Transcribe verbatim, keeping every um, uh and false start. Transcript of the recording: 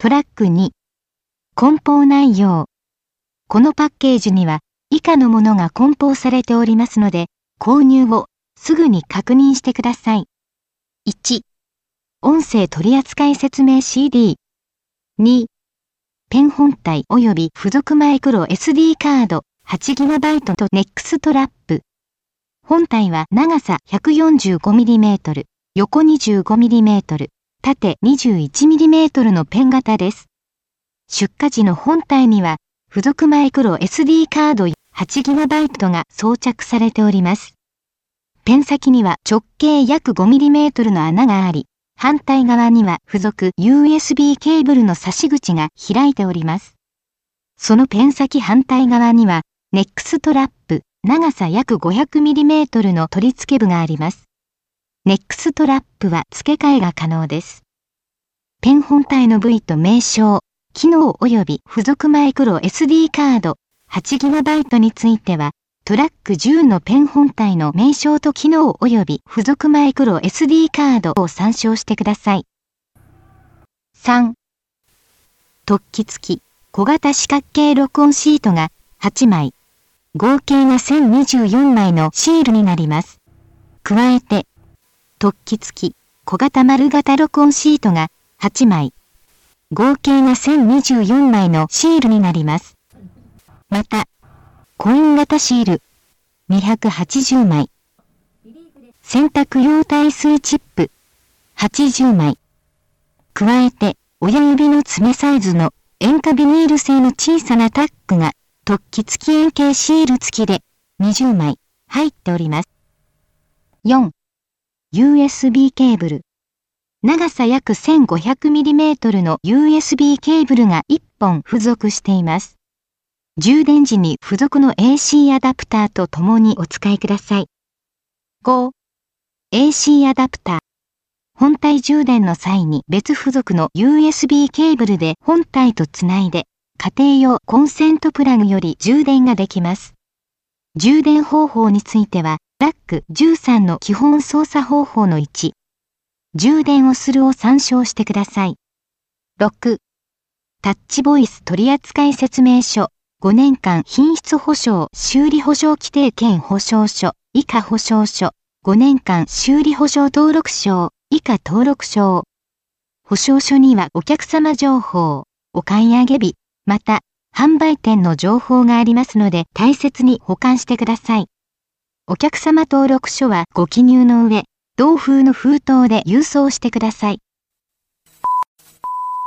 トラックに。梱包内容。このパッケージには以下のものが梱包されておりますので、購入後すぐに確認してください。いち. 音声取扱説明 シーディー。に. ペン本体及び付属マイクロ エスディー カード はちギガバイト とネックストラップ。本体は長さ ひゃくよんじゅうごミリメートル、横 にじゅうごミリメートル、縦 にじゅういちミリメートルのペン型です。出荷時の本体には付属マイクロ エスディー カード はちギガバイト が装着されております。ペン先には直径約 ごミリメートル の穴があり、反対側には付属 ユーエスビー ケーブルの差し口が開いております。そのペン先反対側にはネックストラップ、長さ約 ごひゃくミリメートル の取り付け部があります。ネックストラップは付け替えが可能です。ペン本体の部位と名称、機能及び付属マイクロ エスディー カード はちギガバイト については、トラックじゅうのペン本体の名称と機能及び付属マイクロ エスディー カードを参照してください。さん. 突起付き小型四角形録音シートがはちまい、合計がせんにじゅうよんまいのシールになります。加えて、突起付き小型丸型録音シートがはちまい、合計がせんにじゅうよんまいのシールになります。また、コイン型シールにひゃくはちじゅうまい、洗濯用耐水チップはちじゅうまい、加えて親指の爪サイズの塩化ビニール製の小さなタックが突起付き円形シール付きでにじゅうまい入っております。よん. ユーエスビー ケーブル。長さ約 せんごひゃくミリメートル の ユーエスビー ケーブルがいっぽん付属しています。充電時に付属の エーシー アダプターとともにお使いください。ご. エーシー アダプター。本体充電の際に別付属の ユーエスビー ケーブルで本体とつないで、家庭用コンセントプラグより充電ができます。充電方法については、ラックじゅうさんの基本操作方法のいち。充電をするを参照してください。ろく. タッチボイス取扱説明書。ごねんかん品質保証修理保証規定兼保証書以下保証書ごねんかん修理保証登録証以下登録証。保証書にはお客様情報、お買い上げ日、また販売店の情報がありますので大切に保管してください。お客様登録書はご記入の上、同封の封筒で郵送してください。